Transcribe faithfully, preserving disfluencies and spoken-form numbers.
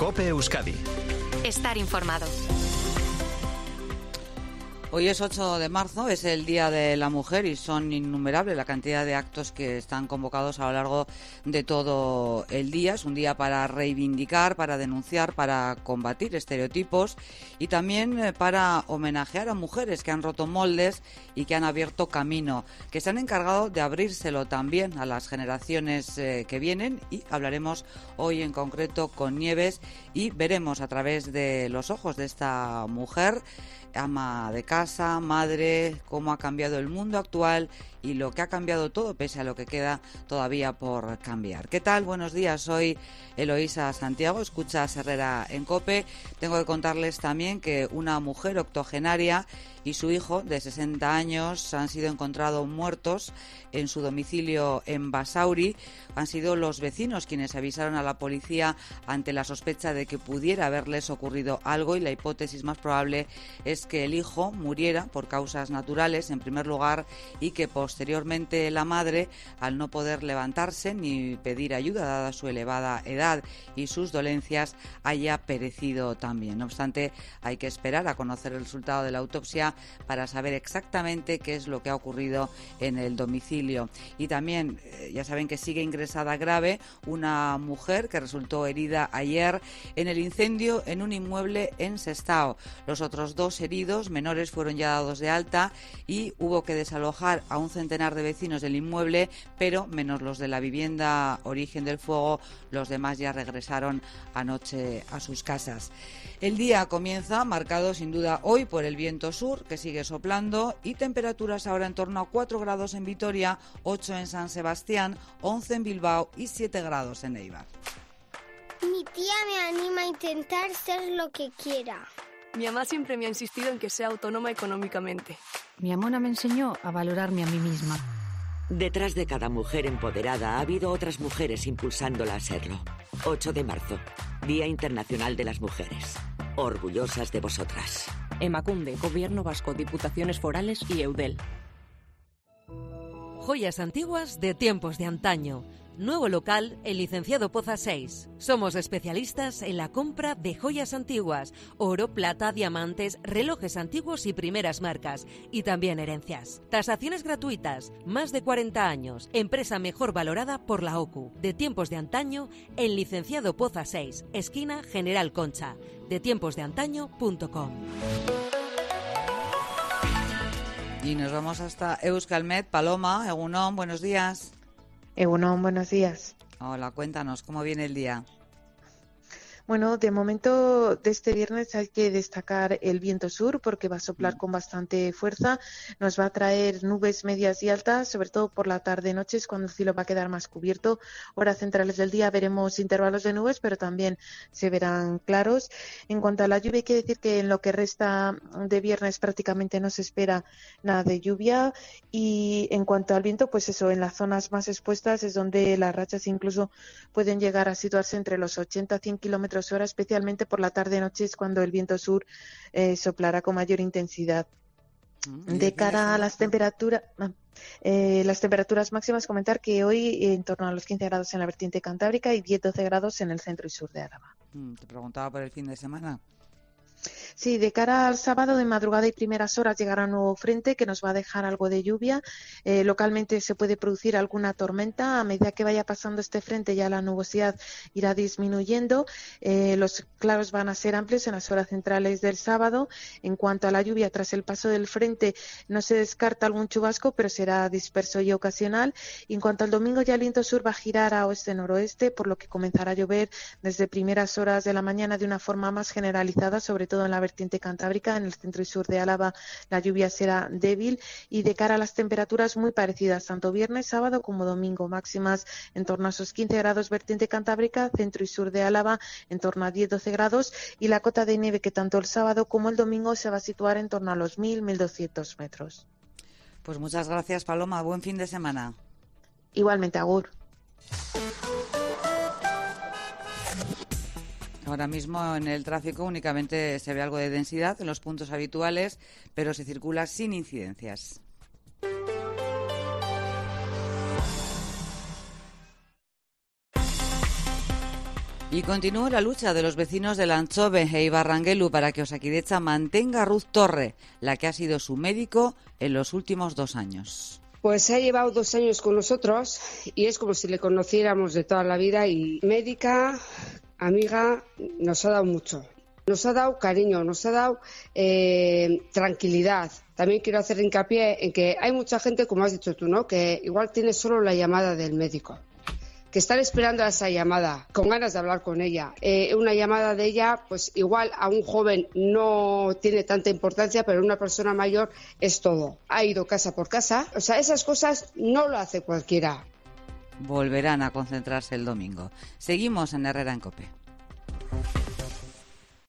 COPE Euskadi. Estar informado. Hoy es ocho de marzo, es el Día de la Mujer y son innumerables la cantidad de actos que están convocados a lo largo de todo el día. Es un día para reivindicar, para denunciar, para combatir estereotipos y también para homenajear a mujeres que han roto moldes y que han abierto camino, que se han encargado de abrírselo también a las generaciones eh, que vienen, y hablaremos hoy en concreto con Nieves y veremos a través de los ojos de esta mujer, ama de casa, madre, cómo ha cambiado el mundo actual y lo que ha cambiado todo pese a lo que queda todavía por cambiar. ¿Qué tal? Buenos días, soy Eloísa Santiago, escuchas Herrera en COPE. Tengo que contarles también que una mujer octogenaria y su hijo de sesenta años han sido encontrados muertos en su domicilio en Basauri. Han sido los vecinos quienes avisaron a la policía ante la sospecha de que pudiera haberles ocurrido algo, y la hipótesis más probable es que el hijo muriera por causas naturales en primer lugar y que posteriormente la madre, al no poder levantarse ni pedir ayuda dada su elevada edad y sus dolencias, haya perecido también. No obstante, hay que esperar a conocer el resultado de la autopsia para saber exactamente qué es lo que ha ocurrido en el domicilio. Y también, eh, ya saben que sigue ingresada grave una mujer que resultó herida ayer en el incendio en un inmueble en Sestao. Los otros dos heridos menores fueron ya dados de alta y hubo que desalojar a un centenar de vecinos del inmueble, pero menos los de la vivienda origen del fuego, los demás ya regresaron anoche a sus casas. El día comienza marcado sin duda hoy por el viento sur, que sigue soplando, y temperaturas ahora en torno a cuatro grados en Vitoria, ocho en San Sebastián, once en Bilbao y siete grados en Eibar. Mi tía me anima a intentar ser lo que quiera. Mi mamá siempre me ha insistido en que sea autónoma económicamente. Mi amona me enseñó a valorarme a mí misma. Detrás de cada mujer empoderada ha habido otras mujeres impulsándola a serlo. ocho de marzo, Día Internacional de las Mujeres. Orgullosas de vosotras. Emakunde, Gobierno Vasco, Diputaciones Forales y Eudel. Joyas antiguas de tiempos de antaño. Nuevo local, el Licenciado Poza seis. Somos especialistas en la compra de joyas antiguas, oro, plata, diamantes, relojes antiguos y primeras marcas, y también herencias. Tasaciones gratuitas, más de cuarenta años, empresa mejor valorada por la O C U. De tiempos de antaño, en Licenciado Poza seis, esquina General Concha, de tiempos de antaño punto com. Y nos vamos hasta Euskalmet. Paloma, Egunon, buenos días. Egunon, buenos días. Hola, cuéntanos, ¿cómo viene el día? Bueno, de momento de este viernes hay que destacar el viento sur porque va a soplar con bastante fuerza. Nos va a traer nubes medias y altas, sobre todo por la tarde-noche es cuando el cielo va a quedar más cubierto. Horas centrales del día veremos intervalos de nubes, pero también se verán claros. En cuanto a la lluvia, hay que decir que en lo que resta de viernes prácticamente no se espera nada de lluvia. Y en cuanto al viento, pues eso, en las zonas más expuestas es donde las rachas incluso pueden llegar a situarse entre los ochenta a cien kilómetros hora, especialmente por la tarde-noche es cuando el viento sur eh, soplará con mayor intensidad. De cara a las temperaturas, eh, las temperaturas máximas, comentar que hoy en torno a los quince grados en la vertiente cantábrica y diez a doce grados en el centro y sur de Álava. Te preguntaba por el fin de semana. Sí, de cara al sábado de madrugada y primeras horas llegará un nuevo frente que nos va a dejar algo de lluvia. Eh, localmente se puede producir alguna tormenta. A medida que vaya pasando este frente ya la nubosidad irá disminuyendo. Eh, los claros van a ser amplios en las horas centrales del sábado. En cuanto a la lluvia, tras el paso del frente no se descarta algún chubasco, pero será disperso y ocasional. Y en cuanto al domingo ya el viento sur va a girar a oeste-noroeste, por lo que comenzará a llover desde primeras horas de la mañana de una forma más generalizada, sobre todo en la vertiente cantábrica. En el centro y sur de Álava la lluvia será débil y de cara a las temperaturas muy parecidas tanto viernes, sábado como domingo, máximas en torno a esos quince grados vertiente cantábrica, centro y sur de Álava en torno a diez a doce grados y la cota de nieve que tanto el sábado como el domingo se va a situar en torno a los mil a mil doscientos metros. Pues muchas gracias, Paloma, buen fin de semana. Igualmente, agur. Ahora mismo en el tráfico únicamente se ve algo de densidad en los puntos habituales, pero se circula sin incidencias. Y continúa la lucha de los vecinos de Lantxove e Ibarranguelu para que Osakidetza mantenga a Ruth Torre, la que ha sido su médico en los últimos dos años. Pues se ha llevado dos años con nosotros y es como si le conociéramos de toda la vida, y médica, amiga, nos ha dado mucho. Nos ha dado cariño, nos ha dado eh, tranquilidad. También quiero hacer hincapié en que hay mucha gente, como has dicho tú, ¿no?, que igual tiene solo la llamada del médico, que están esperando a esa llamada, con ganas de hablar con ella. Eh, una llamada de ella, pues igual a un joven no tiene tanta importancia, pero a una persona mayor es todo. Ha ido casa por casa, o sea, esas cosas no lo hace cualquiera. Volverán a concentrarse el domingo. Seguimos en Herrera en COPE.